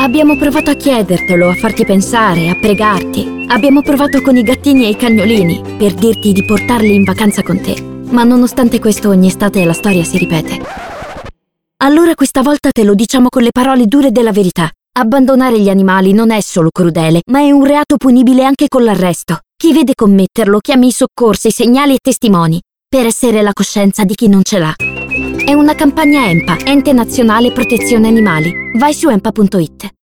Abbiamo provato a chiedertelo, a farti pensare, a pregarti. Abbiamo provato con i gattini e i cagnolini per dirti di portarli in vacanza con te. Ma nonostante questo, ogni estate la storia si ripete. Allora questa volta te lo diciamo con le parole dure della verità. Abbandonare gli animali non è solo crudele, ma è un reato punibile anche con l'arresto. Chi vede commetterlo chiami i soccorsi, segnali e testimoni, per essere la coscienza di chi non ce l'ha. È una campagna EMPA, Ente Nazionale Protezione Animali. Vai su empa.it.